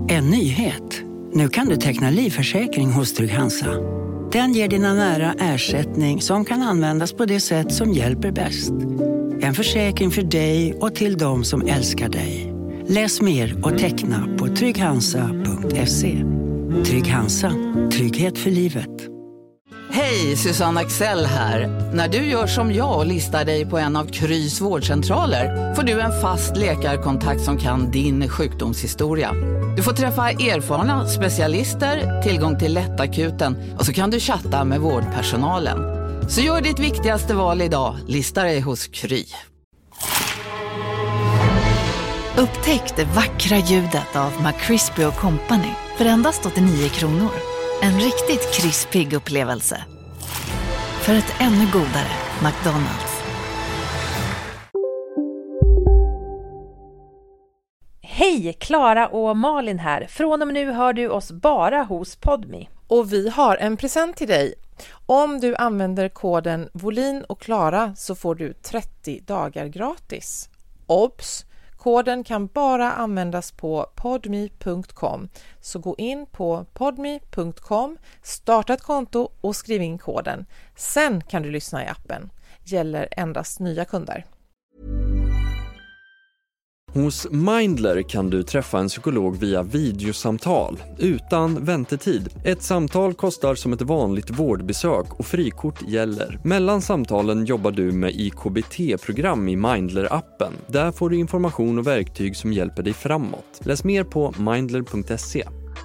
En nyhet. Nu kan du teckna livförsäkring hos Trygg-Hansa. Den ger dina nära ersättning som kan användas på det sätt som hjälper bäst. En försäkring för dig och till de som älskar dig. Läs mer och teckna på trygghansa.se. Trygg-Hansa. Trygghet för livet. Hej, Susanne Axel här. När du gör som jag och listar dig på en av Krys vårdcentraler får du en fast läkarkontakt som kan din sjukdomshistoria. Du får träffa erfarna specialister, tillgång till lättakuten och så kan du chatta med vårdpersonalen. Så gör ditt viktigaste val idag, lista dig hos Kry. Upptäck det vackra ljudet av McCrispy & Company för endast 89 kronor. En riktigt krispig upplevelse. För ett ännu godare McDonald's. Hej, Klara och Malin här. Från och med nu hör du oss bara hos Podme. Och vi har en present till dig. Om du använder koden Volin och Klara så får du 30 dagar gratis. Obs! Koden kan bara användas på podme.com. Så gå in på podme.com, starta ett konto och skriv in koden. Sen kan du lyssna i appen. Gäller endast nya kunder. Hos Mindler kan du träffa en psykolog via videosamtal utan väntetid. Ett samtal kostar som ett vanligt vårdbesök och frikort gäller. Mellan samtalen jobbar du med IKBT-program i Mindler-appen. Där får du information och verktyg som hjälper dig framåt. Läs mer på mindler.se.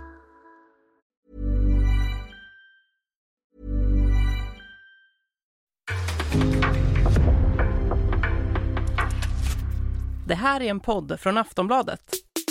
Det här är en podd från Aftonbladet.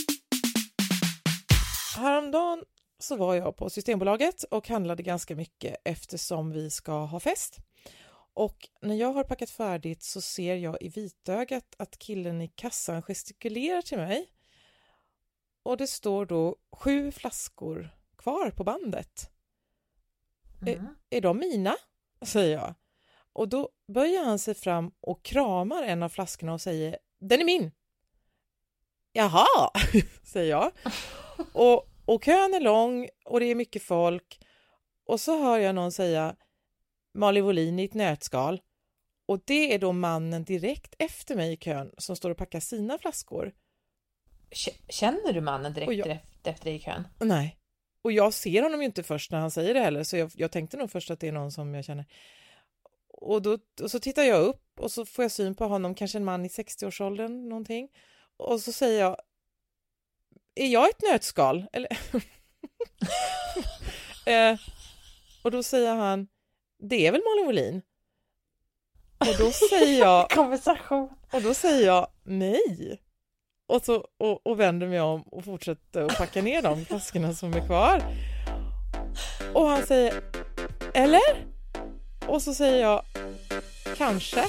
Häromdagen så var jag på Systembolaget och handlade ganska mycket eftersom vi ska ha fest. Och när jag har packat färdigt så ser jag i vitögat att killen i kassan gestikulerar till mig. Och det står då 7 flaskor kvar på bandet. Är de mina? Säger jag. Och då böjer han sig fram och kramar en av flaskorna och säger: den är min. Jaha, säger jag. Och kön är lång och det är mycket folk. Och så hör jag någon säga Malin Volin i ett nötskal. Och det är då mannen direkt efter mig i kön som står och packar sina flaskor. Känner du mannen direkt efter dig i kön? Nej. Och jag ser honom ju inte först när han säger det heller. Så jag tänkte nog först att det är någon som jag känner. Och så tittar jag upp och så får jag syn på honom, kanske en man i 60-årsåldern någonting. Och så säger jag: är jag ett nötskal? Eller och då säger han: det är väl Malin Volin? Och då säger jag konversation. Och då säger jag nej. Och vänder mig om och fortsätter att packa ner de flaskorna som är kvar. Och han säger: eller? Och så säger jag: kanske.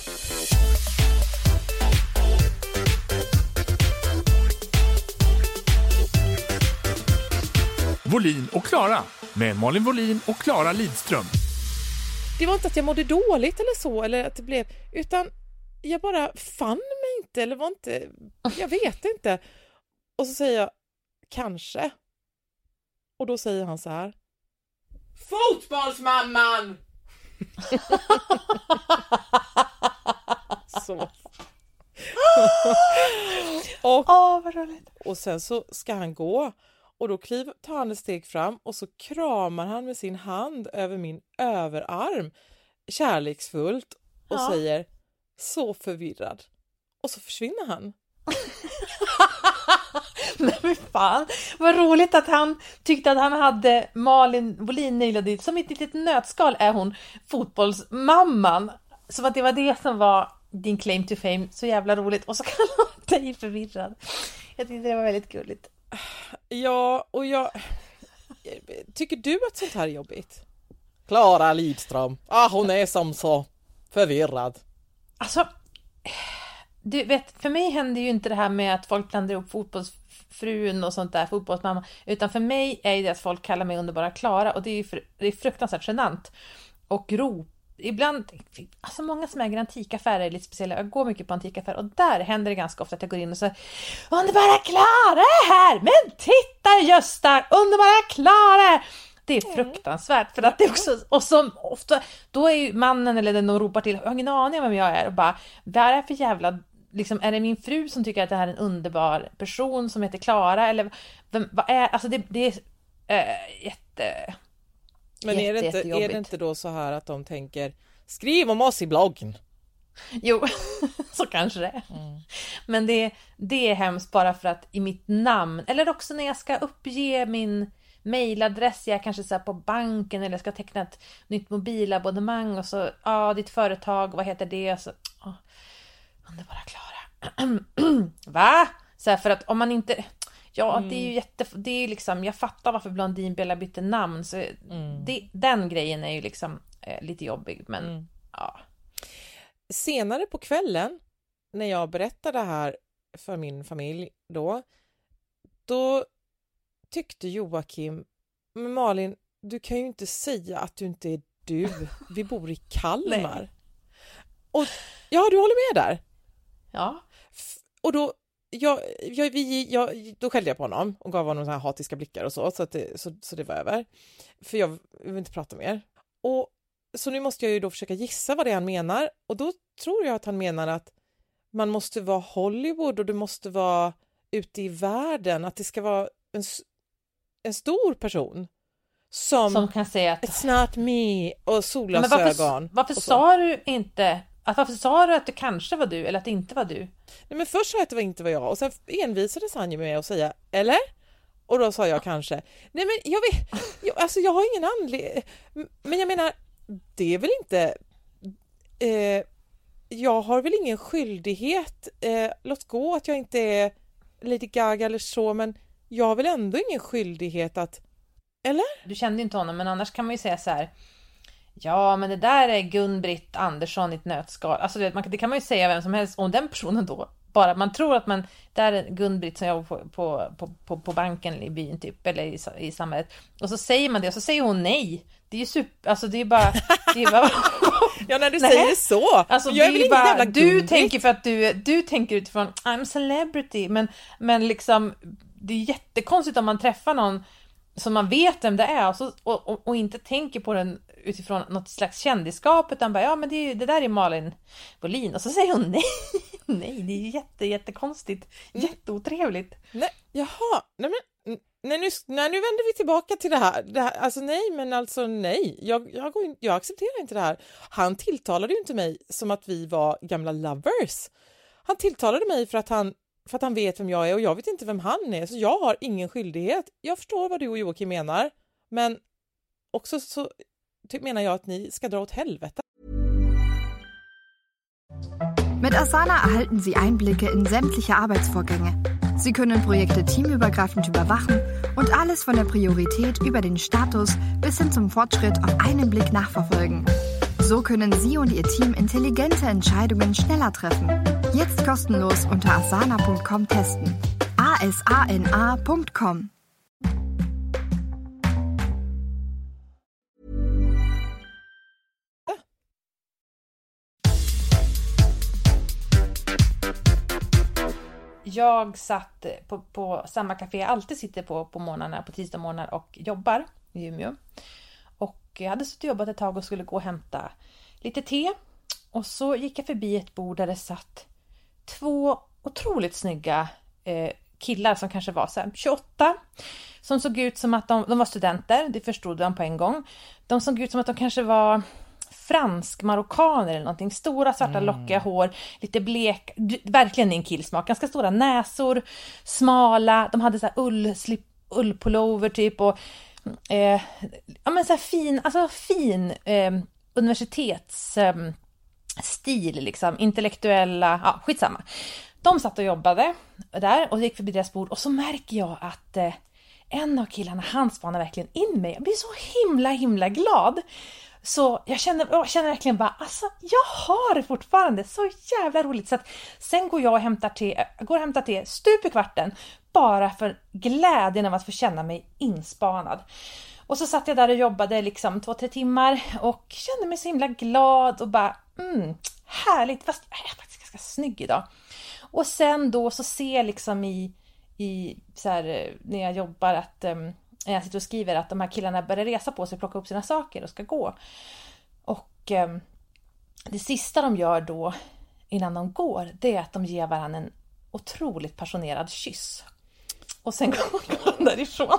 Volin och Klara med Malin Volin och Klara Lidström. Det var inte att jag mådde dåligt eller så, eller att det blev, utan jag bara fann mig inte, eller var inte, jag vet inte. Och så säger jag: kanske. Och då säger han så här: fotbollsmamman! Så. Och sen så ska han gå. Och då tar han ett steg fram och så kramar han med sin hand över min överarm kärleksfullt och säger: så förvirrad. Och så försvinner han. Men fan, vad roligt att han tyckte att han hade Malin Volin nailad dit. Som ett litet nötskal är hon fotbollsmamman. Som att det var det som var din claim to fame. Så jävla roligt. Och så kallar han dig förvirrad. Jag tyckte det var väldigt gulligt. Ja, och tycker du att sånt här är jobbigt? Klara Lidström. Hon är som så förvirrad. Alltså, du vet, för mig händer ju inte det här med att folk blandar ihop fotbollsfrun och sånt där, fotbollsmamma. Utan för mig är det att folk kallar mig underbara Klara. Och det är fruktansvärt genant. Och ibland, alltså många som äger antikaffärer är lite speciella. Jag går mycket på antikaffärer och där händer det ganska ofta att jag går in och säger underbara Klara är här, men titta Gösta, underbara Klara. Det är fruktansvärt för att det är också, och som ofta, då är ju mannen eller den de ropar till, jag har ingen aning om vem jag är och bara, vad är det för jävla, liksom, är det min fru som tycker att det här är en underbar person som heter Klara eller vad är, alltså det är jätte. Men är det inte då så här att de tänker skriv om oss i bloggen? Jo, så kanske det. Men det är hemskt bara för att i mitt namn, eller också när jag ska uppge min mailadress, jag kanske så här på banken eller ska teckna ett nytt mobilabonnemang och så, ditt företag, vad heter det? Så, underbara Klara. Va? Så här, för att om man inte, det är ju det är liksom, jag fattar varför Blondinbella bytte namn, så den grejen är ju liksom lite jobbig, men ja. Senare på kvällen när jag berättade det här för min familj då tyckte Joakim, men Malin, du kan ju inte säga att du inte är du. Vi bor i Kalmar. Och ja, du håller med där. Ja. Och då då skällde jag på honom och gav honom så här hatiska blickar och så det var över. För jag vill inte prata mer. Och så nu måste jag ju då försöka gissa vad det är han menar. Och då tror jag att han menar att man måste vara Hollywood och du måste vara ute i världen. Att det ska vara en stor person som kan säga att it's not me och solglasögon. Varför sa du inte varför sa du att det kanske var du eller att det inte var du? Nej, men först sa jag att det inte var jag och sen envisades han ju med att säga eller? Och då sa jag kanske. Nej, men jag har ingen anledning. Men jag menar, det är väl inte jag har väl ingen skyldighet, låt gå att jag inte är Lady Gaga eller så, men jag har väl ändå ingen skyldighet att, eller? Du kände inte honom, men annars kan man ju säga så här: ja, men det där är Gun-Britt Andersson i ett nötskal. Alltså det kan man ju säga vem som helst om den personen då. Bara man tror att man, där är Gun-Britt som jobbar på banken i byn typ, eller i samhället. Och så säger man det och så säger hon nej. Det är ju super, alltså det är bara ja, när du säger så. Alltså jag är väl bara, jävla du tänker för att du tänker utifrån I'm celebrity, men liksom det är jättekonstigt om man träffar någon som man vet vem det är och inte tänker på den utifrån något slags kändisskap, utan bara, ja men det där är Malin Wollin, och så säger hon nej, det är jättekonstigt, jätteotrevligt. Nej, jaha, nej men när nu vänder vi tillbaka till det här alltså nej, jag accepterar inte det här. Han tilltalade ju inte mig som att vi var gamla lovers. Han tilltalade mig för att han vet vem jag är och jag vet inte vem han är, så jag har ingen skyldighet. Jag förstår vad du och Joakim menar, men också så menar jag att ni ska dra åt helvete. Mit Asana erhalten Sie Einblicke in sämtliche Arbeitsvorgänge. Sie können Projekte teamübergreifend überwachen und alles von der Priorität über den Status bis hin zum Fortschritt auf einen Blick nachverfolgen. So können Sie und Ihr Team intelligente Entscheidungen schneller treffen. Jetzt kostenlos unter asana.com testen. asana.com. Jag satt på samma café jag alltid sitter på morgnarna, på tisdag morgnar, och jobbar i Umeå. Och jag hade suttit och jobbat ett tag och skulle gå och hämta lite te. Och så gick jag förbi ett bord där det satt 2 otroligt snygga killar som kanske var så här 28. Som såg ut som att de var studenter, det förstod de på en gång. De såg ut som att de kanske var fransk-marockaner eller någonting. Stora svarta lockiga hår, lite blek, verkligen en killsmak. Ganska stora näsor, smala. De hade så här ullpullover typ och ja men så här fin universitetsstil liksom, intellektuella, ja skitsamma. De satt och jobbade där och gick förbi deras bord och så märker jag att en av killarna, han spanar verkligen in mig. Jag blir så himla glad. Så jag känner verkligen bara, alltså jag har det fortfarande så jävla roligt. Så att sen går jag och hämtar te stup i kvarten bara för glädjen av att få känna mig inspanad. Och så satt jag där och jobbade liksom 2-3 timmar och kände mig så himla glad och bara härligt, fast jag är faktiskt ganska snygg idag. Och sen då så ser jag liksom i så här, när jag jobbar att när jag sitter och skriver att de här killarna börjar resa på sig, plocka upp sina saker och ska gå. Och det sista de gör då innan de går, det är att de ger varandra en otroligt passionerad kyss. Och sen går de därifrån.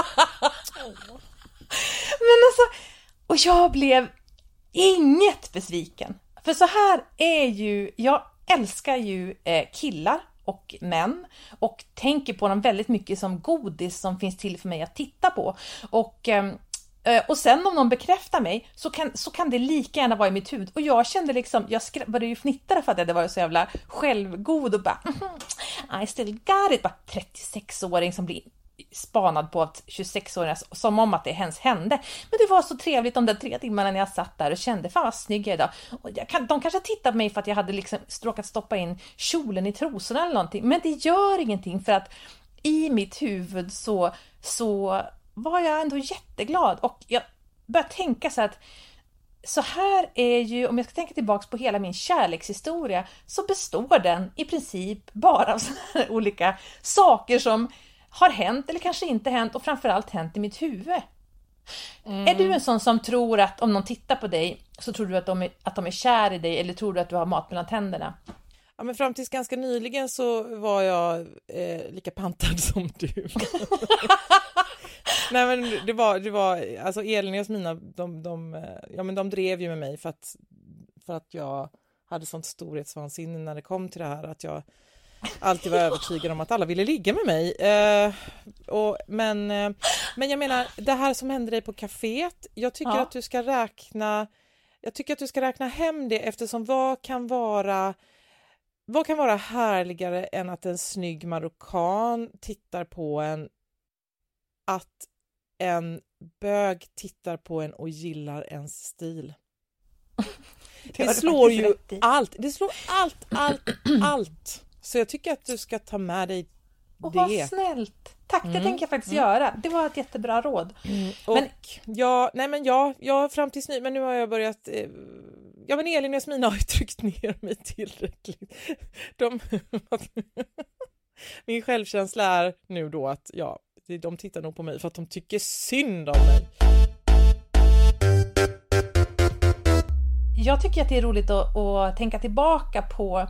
Men alltså, och jag blev inget besviken. För så här är ju, jag älskar ju killar och män och tänker på dem väldigt mycket som godis som finns till för mig att titta på. Och sen om någon bekräftar mig så kan det lika gärna vara i mitt huvud. Och jag kände liksom, jag började ju fnittra för att det var så jävla självgod och bara I still got it. Bara 36-åring som blir spanad på av 26-åringar som om att det ens hände. Men det var så trevligt de där 3 timmarna när jag satt där och kände, fan vad snygg jag är idag. Och de kanske tittade på mig för att jag hade liksom råkat stoppa in kjolen i trosorna eller någonting. Men det gör ingenting, för att i mitt huvud så var jag ändå jätteglad. Och jag började tänka så att så här är ju, om jag ska tänka tillbaka på hela min kärlekshistoria, så består den i princip bara av sådana här olika saker som har hänt eller kanske inte hänt, och framförallt hänt i mitt huvud. Är du en sån som tror att om någon tittar på dig så tror du att de är kär i dig, eller tror du att du har mat mellan tänderna? Ja, men fram tills ganska nyligen så var jag lika pantad som du. Nej, men det var alltså Elin och Jasmina, de drev ju med mig för att jag hade sånt storhetsvansinne när det kom till det här, att jag alltid var övertygad om att alla ville ligga med mig. Men jag menar, det här som hände dig på kaféet, jag tycker att du ska räkna hem det, eftersom vad kan vara härligare än att en snygg marockan tittar på en, att en bög tittar på en och gillar ens stil. Det slår ju allt. Det slår allt. Så jag tycker att du ska ta med dig det. Vad snällt. Tack, det tänker jag faktiskt göra. Det var ett jättebra råd. Jag fram tills nu, men nu har jag börjat... men Elin och Jasmina har ju tryckt ner mig tillräckligt. Min självkänsla är nu då att de tittar nog på mig för att de tycker synd om mig. Jag tycker att det är roligt att tänka tillbaka på...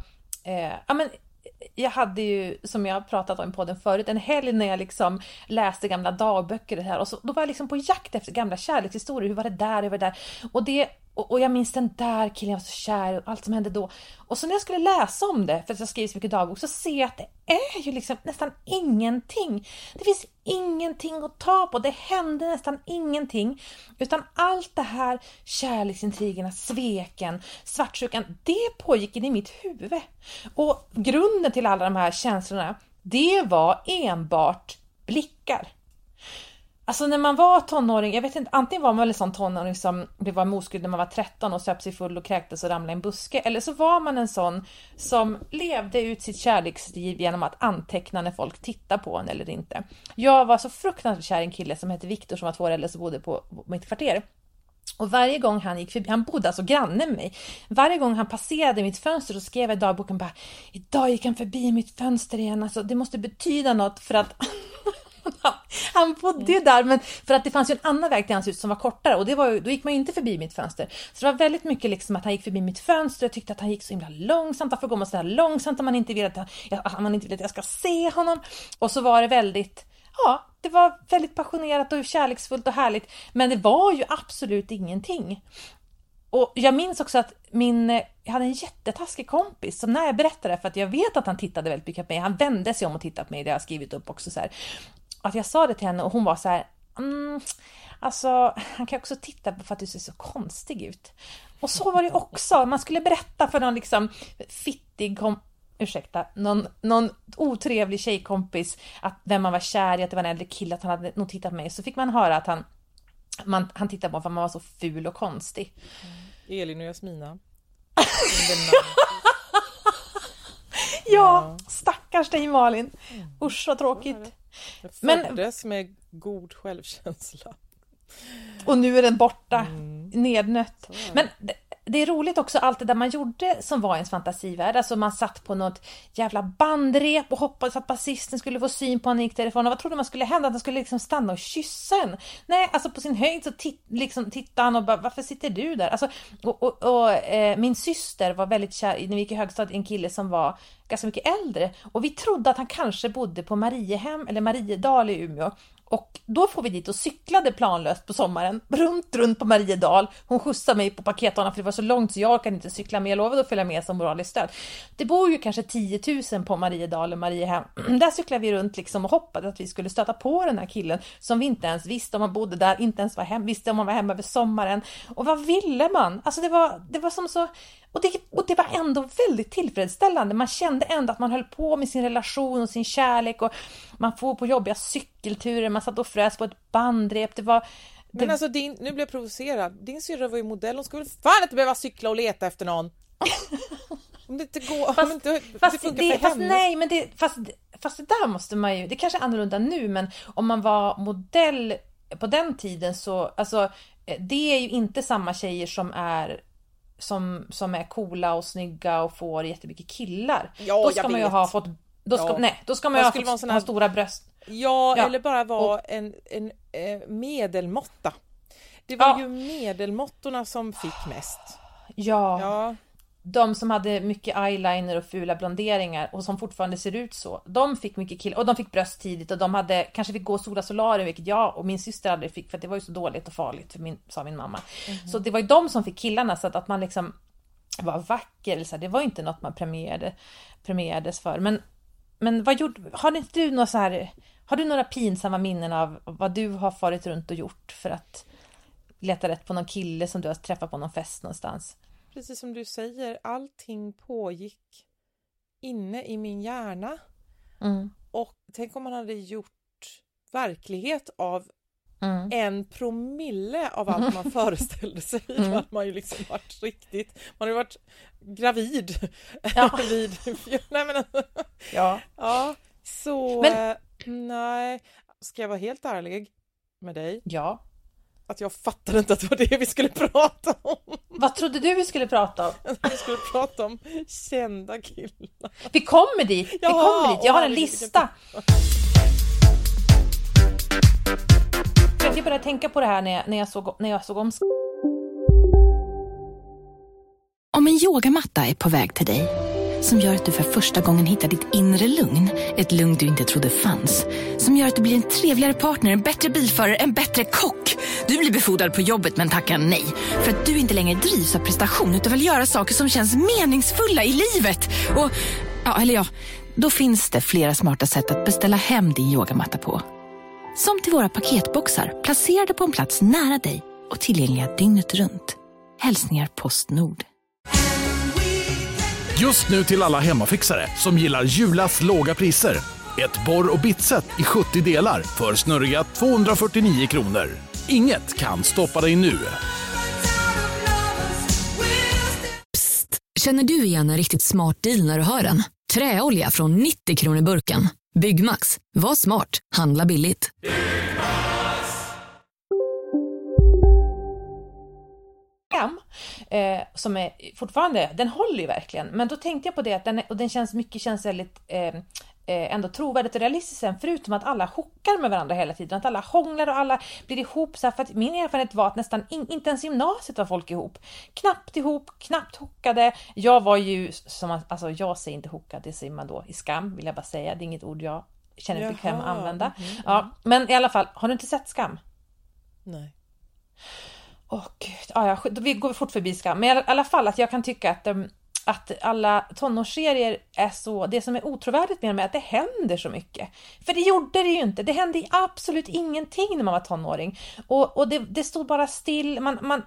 jag hade ju, som jag pratat om i podden förut, en helg när jag liksom läste gamla dagböcker här, och då var jag liksom på jakt efter gamla kärlekshistorier. Hur var det där? Och jag minns den där killen, jag var så kär och allt som hände då. Och så när jag skulle läsa om det, för att jag skriver så mycket dagbok, så ser jag att det är ju liksom nästan ingenting. Det finns ingenting att ta på. Det hände nästan ingenting. Utan allt det här, kärleksintrigerna, sveken, svartsjukan, det pågick in i mitt huvud. Och grunden till alla de här känslorna, det var enbart blickar. Alltså när man var tonåring, jag vet inte, antingen var man väl en sån tonåring som det var moskuld när man var 13 och söp sig full och kräktes och ramlade i en buske. Eller så var man en sån som levde ut sitt kärleksliv genom att anteckna när folk tittar på en eller inte. Jag var så fruktansvärt kär i en kille som hette Viktor, som var 2 år äldre, som bodde på mitt kvarter. Och varje gång han gick förbi, han bodde alltså granne med mig. Varje gång han passerade mitt fönster så skrev jag i dagboken bara, idag gick han förbi mitt fönster igen. Alltså det måste betyda något, för att... Han bodde ju där, men för att det fanns ju en annan väg till hans hus som var kortare, och då gick man ju inte förbi mitt fönster. Så det var väldigt mycket liksom att han gick förbi mitt fönster. Jag tyckte att han gick så himla långsamt. Varför går man så här långsamt om man inte vill att jag ska se honom? Och så var det väldigt, det var väldigt passionerat och kärleksfullt och härligt, men det var ju absolut ingenting. Och jag minns också att jag hade en jättetaskig kompis som, när jag berättade, för att jag vet att han tittade väldigt mycket på mig, han vände sig om och tittade på mig, det har jag skrivit upp också så här, att jag sa det till henne och hon var så här, alltså han kan också titta på för att du ser så konstig ut. Och så var det också, man skulle berätta för någon liksom fittig någon otrevlig tjejkompis att vem man var kär i, att det var en äldre kille, att han hade nog tittat på mig, så fick man höra att han tittade på för man var så ful och konstig. Elin och Jasmina. Ja, stackars dig Malin. Usch vad tråkigt. Jag föddes med god självkänsla. Och nu är den borta, nednött. Men det är roligt också allt det där man gjorde som var ens fantasivärld. Alltså man satt på något jävla bandrep och hoppades att basisten skulle få syn på en gick därifrån. Och vad trodde man skulle hända? Att han skulle liksom stanna och kyssa en? Nej, alltså på sin höjd så tittade han och bara, varför sitter du där? Alltså, min syster var väldigt kär, när vi gick i högstad, en kille som var ganska mycket äldre. Och vi trodde att han kanske bodde på Mariehem eller Mariedal i Umeå. Och då får vi dit och cyklade planlöst på sommaren runt på Mariedal. Hon skjutsade mig på paketbanan för det var så långt så jag kan inte cykla med. Jag lovade att följa med som moraliskt stöd. Det bor ju kanske 10 000 på Mariedal och Mariehem. Där cyklade vi runt liksom och hoppades att vi skulle stöta på den här killen som vi inte ens visste om han bodde där, inte ens var hem, visste om han var hemma över sommaren. Och vad ville man? Alltså det var som så... Och det var ändå väldigt tillfredsställande. Man kände ändå att man höll på med sin relation och sin kärlek. Och man får på jobbiga cykelturer. Man satt och frös på ett bandrep. Men alltså, nu blir jag provocerad. Din syrra var ju modell. Hon skulle fan inte behöva cykla och leta efter någon. Om det inte går... Fast det där måste man ju... Det kanske är annorlunda nu. Men om man var modell på den tiden så... Alltså, det är ju inte samma tjejer som är coola och snygga och får jättemycket killar. Ja, då ska man ju ha fått då ska man ju ha stora bröst. Ja, eller bara vara en medelmåtta. Det var ju medelmåttorna som fick mest. Ja. De som hade mycket eyeliner och fula blonderingar och som fortfarande ser ut så. De fick mycket killar och de fick bröst tidigt och de kanske fick gå sola solarium, vilket jag och min syster aldrig fick för att det var ju så dåligt och farligt sa min mamma. Så det var ju de som fick killarna, så att man liksom var vacker eller så. Det var inte något man premierades för. Men har du några pinsamma minnen av vad du har farit runt och gjort för att leta rätt på någon kille som du har träffat på någon fest någonstans? Precis som du säger, allting pågick inne i min hjärna. Och tänk om man hade gjort verklighet av 1% av allt man föreställde sig. Att man ju liksom varit riktigt... Man har ju varit gravid. Ja. Ja. Så... nej. Ska jag vara helt ärlig med dig? Ja. Att jag fattade inte att det var det vi skulle prata om. Vad trodde du vi skulle prata om? Vi skulle prata om kända killar. Vi kommer dit. Jag har en lista. Jag började tänka på det här när jag såg om. Om en yogamatta är på väg till dig, som gör att du för första gången hittar ditt inre lugn, ett lugn du inte trodde fanns, som gör att du blir en trevligare partner, en bättre bilförare, en bättre kock. Du blir befordrad på jobbet men tackar nej, för att du inte längre drivs av prestation utan vill göra saker som känns meningsfulla i livet. Och, då finns det flera smarta sätt att beställa hem din yogamatta på. Som till våra paketboxar, placerade på en plats nära dig och tillgängliga dygnet runt. Hälsningar Postnord. Just nu till alla hemmafixare som gillar Julas låga priser. Ett borr- och bitset i 70 delar för snurriga 249 kronor. Inget kan stoppa dig nu. Psst, känner du igen en riktigt smart deal när du hör den? Träolja från 90 kronor burken. Byggmax, var smart, handla billigt. Som är fortfarande, den håller ju verkligen, men då tänkte jag på det att den känns väldigt ändå trovärdigt och realistiskt, förutom att alla hookar med varandra hela tiden, att alla hånglar och alla blir ihop så här, för att min erfarenhet var att nästan inte ens i gymnasiet var folk ihop, knappt hookade. Jag var ju jag säger inte hookad, det säger man då i skam, vill jag bara säga, det är inget ord jag känner mig bekväm att använda. Ja, men i alla fall, har du inte sett Skam? Nej. Då går vi fort förbi Skam. Men i alla fall att jag kan tycka att alla tonårsserier är så... Det som är otrovärdigt med dem är att det händer så mycket. För det gjorde det ju inte. Det hände absolut ingenting när man var tonåring. Och det stod bara still.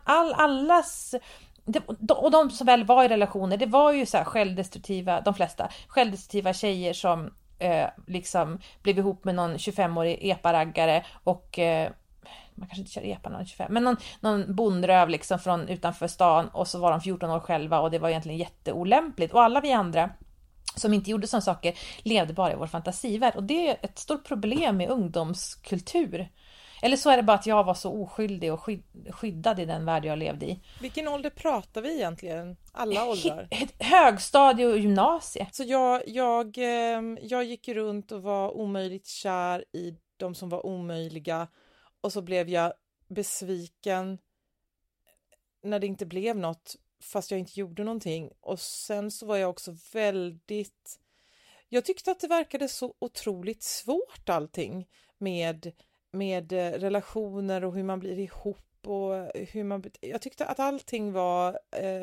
Och de som väl var i relationer, det var ju så här självdestruktiva, de flesta självdestruktiva tjejer som liksom blev ihop med någon 25-årig eparaggare och... man kanske inte kör epa någon 25, men någon bondröv liksom från utanför stan, och så var de 14 år själva och det var egentligen jätteolämpligt, och alla vi andra som inte gjorde sådana saker levde bara i vår fantasivärld, och det är ett stort problem med ungdomskultur. Eller så är det bara att jag var så oskyldig och skyddad i den värld jag levde i. Vilken ålder pratar vi egentligen? Alla åldrar? Högstadie och gymnasie. Så jag gick runt och var omöjligt kär i de som var omöjliga. Och så blev jag besviken när det inte blev något, fast jag inte gjorde någonting. Och sen så var jag också väldigt... Jag tyckte att det verkade så otroligt svårt allting med relationer och hur man blir ihop och hur man... Jag tyckte att allting var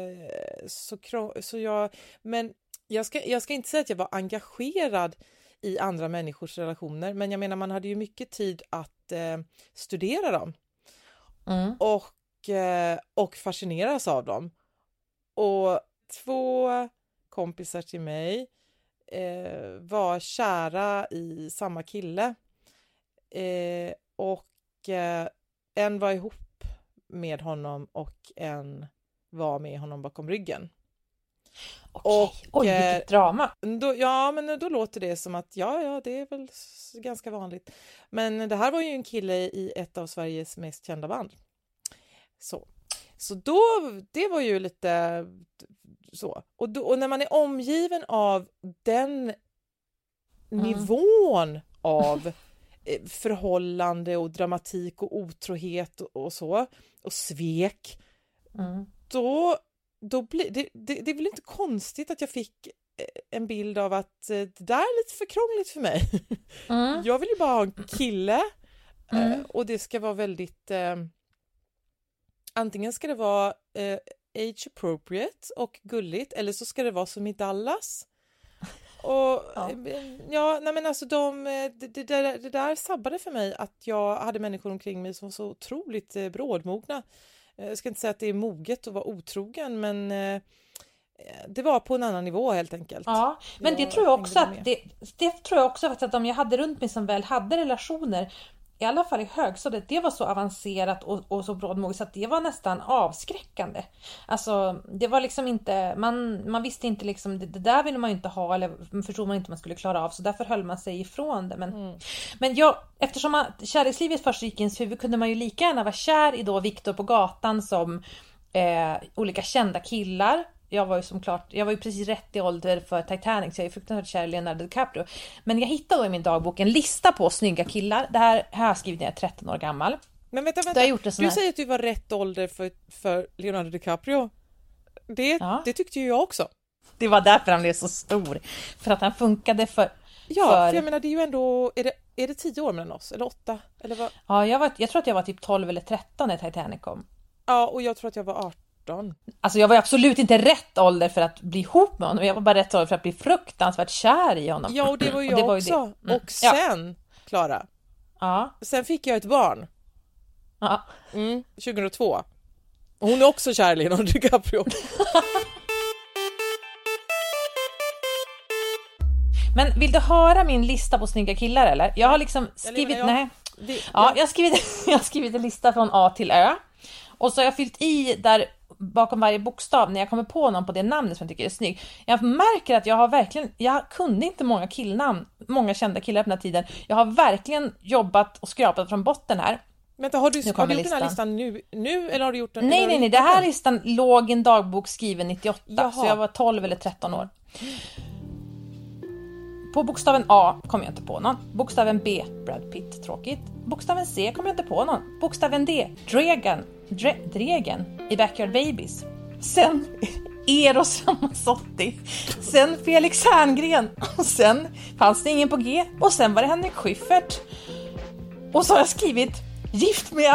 men jag ska inte säga att jag var engagerad i andra människors relationer, men jag menar man hade ju mycket tid att studera dem och fascineras av dem. Och 2 kompisar till mig var kära i samma kille och en var ihop med honom och en var med honom bakom ryggen. Okej. Oj, vilket drama. Då låter det som att ja, det är väl ganska vanligt. Men det här var ju en kille i ett av Sveriges mest kända band. Så då, det var ju lite så. Och när man är omgiven av den nivån av förhållande och dramatik och otrohet och så, och svek, då blir det är väl inte konstigt att jag fick en bild av att det där är lite för krångligt för mig. Jag vill ju bara ha en kille och det ska vara väldigt antingen ska det vara age appropriate och gulligt, eller så ska det vara som i Dallas. Och det där sabbade för mig att jag hade människor omkring mig som var så otroligt brådmogna. Jag ska inte säga att det är moget att vara otrogen, men det var på en annan nivå helt enkelt. Ja, men det tror jag också att det tror jag också att om jag hade runt mig som väl hade relationer, i alla fall i högstadiet, det var så avancerat och så brådmoget så att det var nästan avskräckande. Alltså, det var liksom inte, man visste inte liksom, det där ville man ju inte ha, eller förstod man inte man skulle klara av, så därför höll man sig ifrån det. Men eftersom kärlekslivet först gick i ens huvud, kunde man ju lika gärna vara kär i då Victor på gatan som olika kända killar. Jag var ju precis rätt i ålder för Titanic, så jag är fruktansvärt kär i Leonardo DiCaprio. Men jag hittade då i min dagbok en lista på snygga killar. Det här har jag skrivit när jag är 13 år gammal. Men vänta. Du säger att du var rätt ålder för Leonardo DiCaprio. Det tyckte ju jag också. Det var därför han blev så stor. För att han funkade för... Ja, för jag menar det är ju ändå... Är det 10 år mellan oss? Eller 8? Eller vad? Ja, jag tror att jag var typ 12 eller 13 när Titanic kom. Ja, och jag tror att jag var 18. Alltså jag var absolut inte rätt ålder för att bli ihop med honom. Jag var bara rätt ålder för att bli fruktansvärt kär i honom. Ja, och det var ju jag också. Och sen, Klara, sen fick jag ett barn. 2002. Och hon är också kär i Leonardo DiCaprio. Men vill du höra min lista på snygga killar eller? Jag har liksom skrivit... Jag har skrivit en lista från A till Ö. Och så har jag fyllt i där bakom varje bokstav när jag kommer på någon på det namnet som jag tycker är snygg. Jag märker att jag kunde inte många killnamn, många kända killar på den här tiden. Jag har verkligen jobbat och skrapat från botten här. Men har du gjort den här listan nu eller har du gjort den? Nej, det här listan låg i en dagbok skriven 98. Jaha. Så jag var 12 eller 13 år. På bokstaven A kom jag inte på någon. Bokstaven B, Brad Pitt, tråkigt. Bokstaven C kom jag inte på någon. Bokstaven D, Dregen i Backyard Babies. Sen Eros Ramazzotti. Sen Felix Herngren. Och sen fanns det ingen på G. Och sen var det Henrik Schyffert. Och så har jag skrivit gift med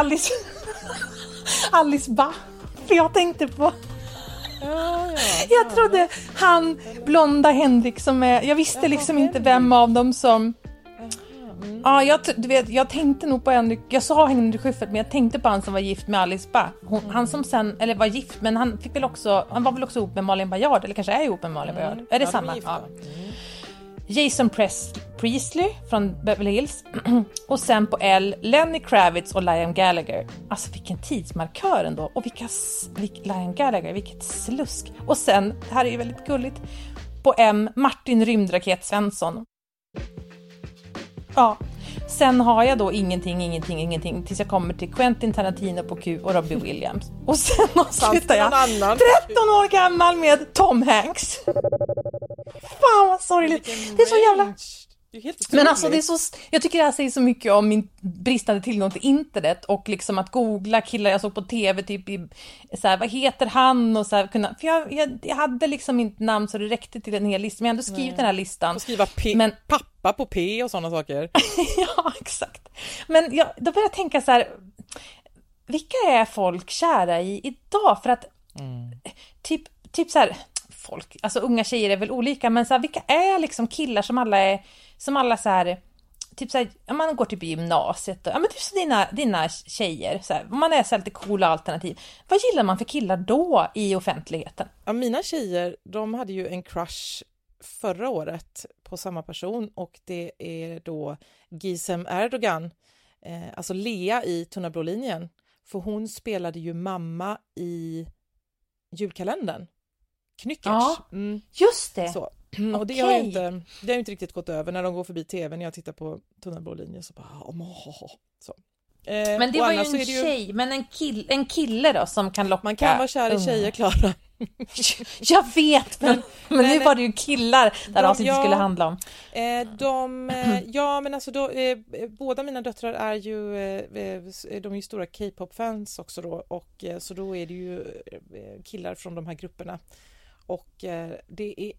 Alice Bah. För jag tänkte på... Jag trodde han blonda Henrik som är... Jag visste liksom inte vem av dem som... jag tänkte nog på Henrik... Jag sa Henrik Schyffert, men jag tänkte på han som var gift med Alice Bah. Han som sen... Eller var gift, men han var väl också ihop med Malin Baryard. Eller kanske är ihop med Malin Baryard. Är det samma? Jason Priestley från Beverly Hills. Och sen på L, Lenny Kravitz och Liam Gallagher. Alltså vilken tidsmarkör ändå. Och Liam Gallagher, vilket slusk. Och sen, det här är ju väldigt gulligt, på M, Martin Rymdraket Svensson. Ja, Sen har jag då ingenting tills jag kommer till Quentin Tarantino på Q och Robbie Williams. Och sen avslutar jag 13 år gammal med Tom Hanks. Fan vad sorgligt. Det är så jävla... Men alltså det är så, jag tycker det här säger så mycket om min bristande tillgång till internet och liksom att googla killar jag såg på tv typ i så här, vad heter han och så här, kunna, för jag hade liksom inte namn så det räckte till en hel lista, men jag hade skrivit den här listan. Och skriva men pappa på P och sådana saker. Ja, exakt. Men då började jag tänka så här, vilka är folk kära i idag? För att typ så här, folk, alltså unga tjejer är väl olika, men så här, vilka är liksom killar som alla så här, typ så här, om man går typ i gymnasiet och, ja men typ så dina tjejer så här, om man är så här lite coola alternativ. Vad gillar man för killar då i offentligheten? Ja, mina tjejer, de hade ju en crush förra året på samma person, och det är då Gizem Erdogan, alltså Lea i Tunna blå linjen, för hon spelade ju mamma i julkalendern. Knyckers. Ja, just det. Så. Och det har ju inte riktigt gått över när de går förbi tv, när jag tittar på Tunna blå linjen så bara så. Men det var ju en tjej, men en kille då som kan locka. Man kan vara kär i tjejer, Klara. Jag vet, men nu var det ju killar där avsnittet skulle handla om. Ja, men alltså då, båda mina döttrar är ju de är ju stora K-pop-fans också då, och så då är det ju killar från de här grupperna, och det är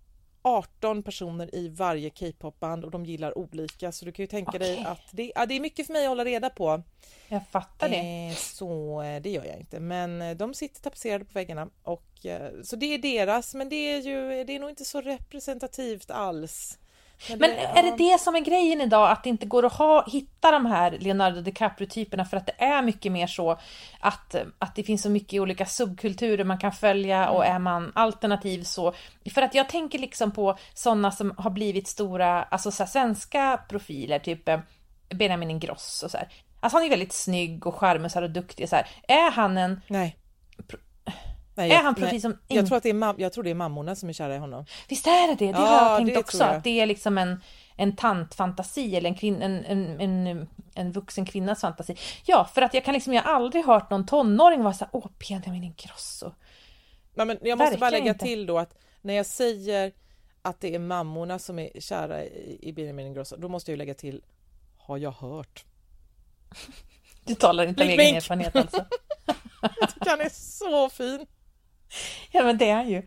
18 personer i varje K-pop-band och de gillar olika, så du kan ju tänka dig att det är mycket för mig att hålla reda på. Jag fattar det. Så det gör jag inte, men de sitter tapetserade på väggarna, och så det är deras, men det är nog inte så representativt alls. Men är det som är grejen idag, att det inte går att hitta de här Leonardo DiCaprio-typerna, för att det är mycket mer så att det finns så mycket olika subkulturer man kan följa, och är man alternativ så, för att jag tänker liksom på sådana som har blivit stora, alltså så här, svenska profiler, typ Benjamin Ingrosso och så här. Alltså han är väldigt snygg och charmig och duktig så här. Är han en... Nej, är han precis som... Jag tror det är mammorna som är kära i honom. Visst är det? Det har jag tänkt också. Att det är liksom en tantfantasi, eller en vuxen kvinnas fantasi. Ja, för att jag har aldrig hört någon tonåring vara så här, Benjamin Ingrosso. Men jag måste bara lägga till då att när jag säger att det är mammorna som är kära i Benjamin Ingrosso, då måste jag ju lägga till, har jag hört. Du talar inte om egen erfarenhet alltså. Jag tycker han är så fin. Ja, men det är ju.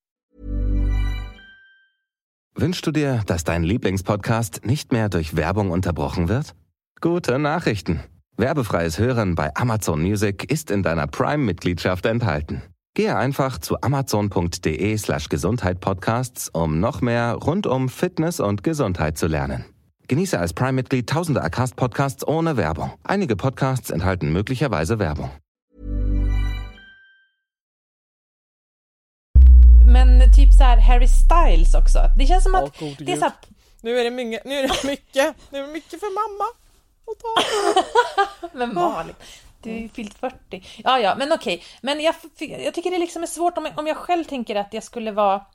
Wünschst du dir, dass dein Lieblingspodcast nicht mehr durch Werbung unterbrochen wird? Gute Nachrichten. Werbefreies Hören bei Amazon Music ist in deiner Prime-Mitgliedschaft enthalten. Gehe einfach zu amazon.de/Gesundheit-Podcasts, um noch mehr rund um Fitness und Gesundheit zu lernen. Genieße als Prime-Mitglied tausende Acast-Podcasts ohne Werbung. Einige Podcasts enthalten möglicherweise Werbung. Men typ så här Harry Styles också. Det känns som att det är så här... Nu är det mycket för mamma. Men Malin, du är ju fyllt 40. Ja, men okej. Men jag tycker det liksom är svårt om jag själv tänker att jag skulle vara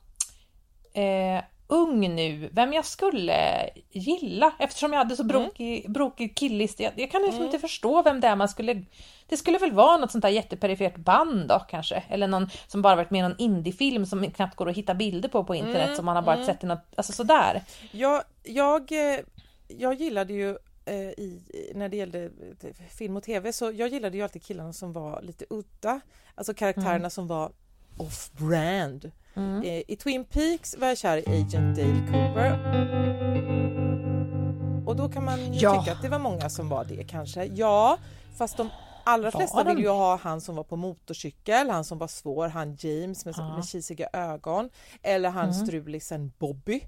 ung nu, vem jag skulle gilla, eftersom jag hade så brokig killlist. Jag kan liksom inte förstå vem det är man skulle... Det skulle väl vara något sånt där jätteperifert band då kanske, eller någon som bara varit med i någon indiefilm som knappt går att hitta bilder på internet, som man har bara sett i något, alltså sådär. Jag gillade ju när det gällde film och tv, så jag gillade ju alltid killarna som var lite udda, alltså karaktärerna som var off-brand. I Twin Peaks var jag kär i Agent Dale Cooper. Och då kan man ju tycka att det var många som var det kanske. Ja, fast de allra flesta vill ju ha han som var på motorcykel, han som var svår, han James med kisiga ögon, eller han strulisen Bobby.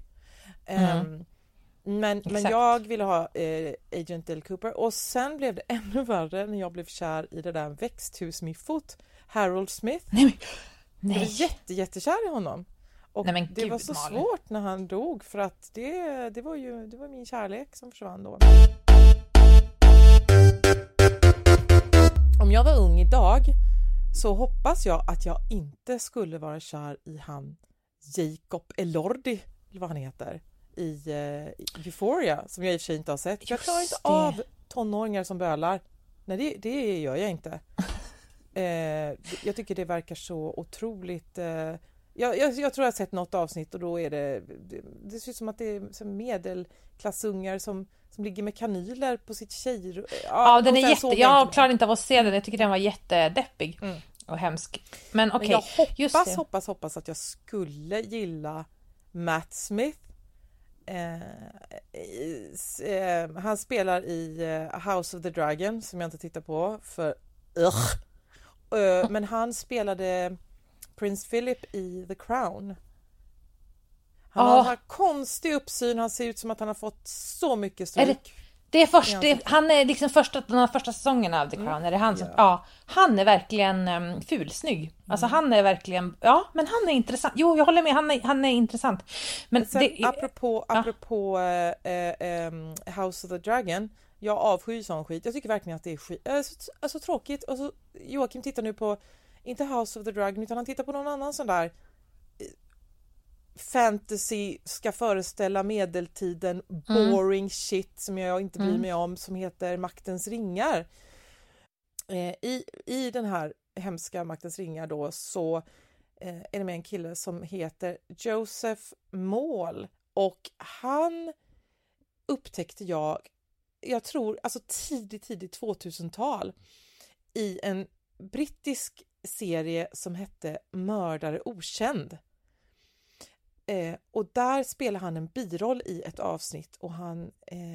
Men jag ville ha Agent Dale Cooper, och sen blev det ännu värre när jag blev kär i det där växthusmiffot Harold Smith. Nej. Jag var jättekär i honom. Och det var så svårt när han dog, för att det var min kärlek som försvann då. Om jag var ung idag så hoppas jag att jag inte skulle vara kär i han Jacob Elordi, eller vad han heter. i Euphoria, som jag i och för sig inte har sett. Jag klarar inte av tonåringar som bölar. Nej, det gör jag inte. Jag tycker det verkar så otroligt... Jag tror jag har sett något avsnitt och då är det ser ut som att det är som medelklassungar som ligger med kanyler på sitt tjej. Ja, den är jag klarar inte av att se den. Jag tycker den var jättedeppig och hemsk. Men okej, jag hoppas att jag skulle gilla Matt Smith. Han spelar i House of the Dragon, som jag inte tittar på för men han spelade Prince Philip i The Crown. Han har en konstig uppsyn. Han ser ut som att han har fått så mycket stryk. Han är liksom de första säsongerna av The Crown. Är det han som, han är verkligen fulsnygg. Alltså han är verkligen, men han är intressant. Jo, jag håller med, han är intressant. Men sen, apropå House of the Dragon, jag avskyr sån skit. Jag tycker verkligen att det är skit. Alltså tråkigt. Och så, Joakim tittar nu på, inte House of the Dragon, utan han tittar på någon annan sån där fantasy, ska föreställa medeltiden, boring shit som jag inte bryr mig om, som heter Maktens ringar. I den här hemska Maktens ringar då, så är det med en kille som heter Joseph Maul, och han upptäckte jag tror alltså tidigt 2000-tal i en brittisk serie som hette Mördare okänd. Och där spelar han en biroll i ett avsnitt, och han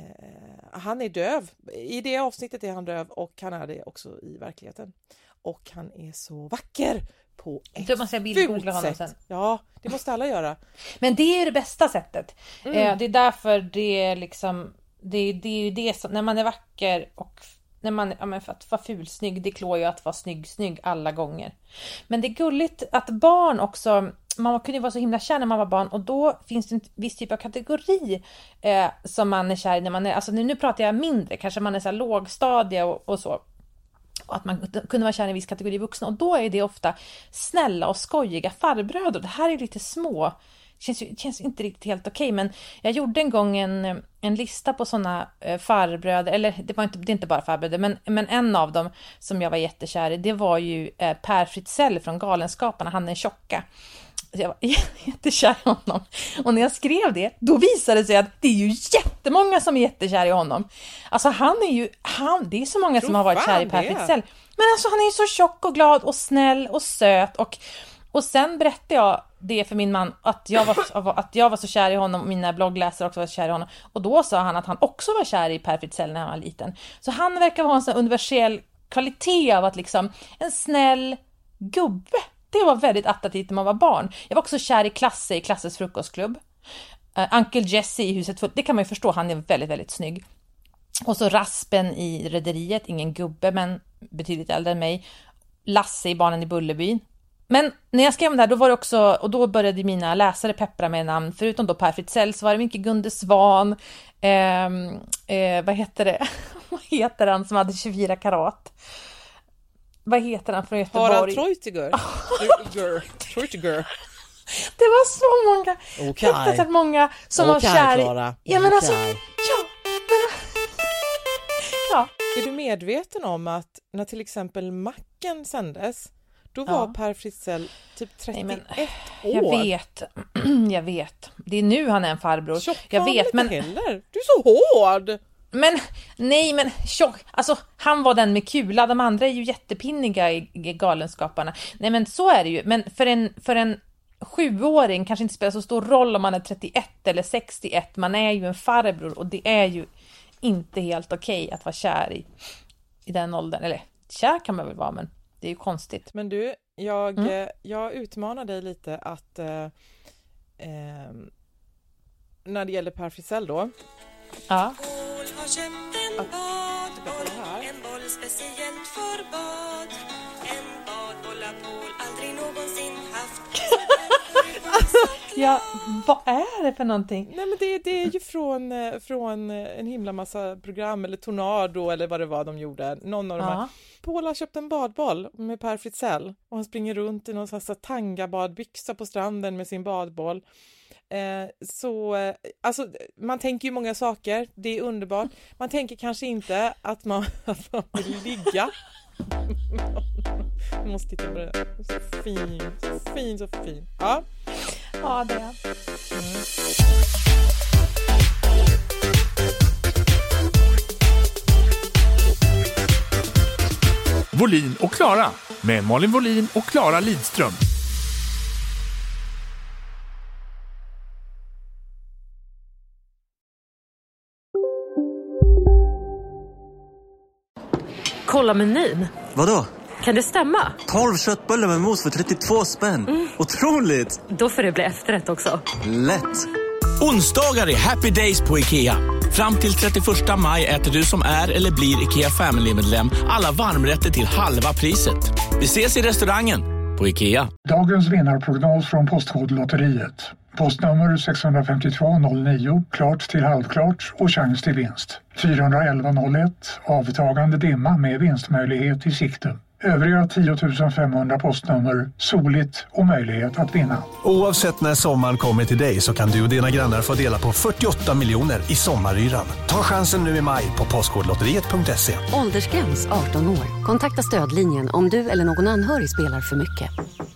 är döv. I det avsnittet är han döv, och han är det också i verkligheten. Och han är så vacker på ett fult sätt. Sen. Ja, det måste alla göra. Men det är det bästa sättet. Det är därför det är liksom, det är ju det som, när man är vacker och när man, för att vara fulsnygg, det klår ju att vara snygg alla gånger. Men det är gulligt att barn också, man kunde ju vara så himla kär när man var barn, och då finns det en viss typ av kategori som man är kär i när man är, alltså nu pratar jag mindre, kanske man är så här lågstadie och så. Och att man kunde vara kär i en viss kategori vuxna, och då är det ofta snälla och skojiga farbröder. Det här är lite små. Känns inte riktigt helt okej, men jag gjorde en gång en lista på såna farbröder, eller det är inte bara farbröder, men en av dem som jag var jättekär i, det var ju Per Fritzell från Galenskaparna. Han är tjocka. Jag var jättekär i honom. Och när jag skrev det, då visade det sig att det är ju jättemånga som är jättekär i honom. Alltså det är så många som har varit kär i Per Fritzell. Men alltså han är ju så tjock och glad och snäll och söt, och sen berättade jag det för min man, att jag var så kär i honom, och mina bloggläsare också var kär i honom. Och då sa han att han också var kär i Per Fritzell när han var liten. Så han verkar ha en sån universell kvalitet av att liksom en snäll gubbe. Det var väldigt attraktivt när man var barn. Jag var också kär i Klasse i Klasses frukostklubb. Uncle Jesse i Huset fullt, det kan man ju förstå, han är väldigt, väldigt snygg. Och så Raspen i Rederiet, ingen gubbe men betydligt äldre än mig. Lasse i Barnen i Bullerbyn. Men när jag skrev det här, då var det också, och då började mina läsare peppra med namn. Förutom då Per Fritzell så var det mycket Gunde Svan. Vad heter det? Vad heter han som hade 24 karat? Vad heter han från Göteborg? Harald Treutiger. Treutiger. Det var så många. Fruktansvärt många som var kär i. Ja, men alltså, ja. Är du medveten om att när till exempel Macken sändes, då var Per Fritzell typ 31 år. Jag vet. Det är nu han är en farbror. Jag vet, men heller. Du är så hård. Men tjock. Alltså han var den med kula. De andra är ju jättepinniga i Galenskaparna. Nej, men så är det ju. Men för en 7-åring kanske inte spelar så stor roll om man är 31 eller 61. Man är ju en farbror, och det är ju inte helt okej att vara kär i den åldern. Eller kär kan man väl vara, men det är ju konstigt. Men du, jag utmanar dig lite att när det gäller Per Fritzell då. Ja. En boll speciellt för bad. En badboll har Paul aldrig någonsin haft. Ja, vad är det för någonting? Nej, men det är ju från en himla massa program, eller Tornado eller vad det var de gjorde. Någon av de här. Paul har köpt en badboll med Per Fritzell, och han springer runt i någon slags tanga-badbyxa på stranden med sin badboll. Alltså, man tänker ju många saker. Det är underbart. Man tänker kanske inte att man vill ligga. Jag måste titta på det. Så fin. Ja, det är. Volin och Klara med Malin Volin och Klara Lidström. Kolla menyn. Vadå? Kan det stämma? 12 köttbullar med mos för 32 spänn. Otroligt! Då får det bli efterrätt också. Lätt! Onsdagar är happy days på IKEA. Fram till 31 maj äter du som är eller blir IKEA Family-medlem alla varmrätter till halva priset. Vi ses i restaurangen på IKEA. Dagens vinnarprognos från Postkodlotteriet. Postnummer 65209, klart till halvklart och chans till vinst. 41101, avtagande dimma med vinstmöjlighet i sikte. Övriga 10 500 postnummer, soligt och möjlighet att vinna. Oavsett när sommaren kommer till dig så kan du och dina grannar få dela på 48 miljoner i sommaryran. Ta chansen nu i maj på postkodlotteriet.se. Åldersgräns 18 år. Kontakta stödlinjen om du eller någon anhörig spelar för mycket.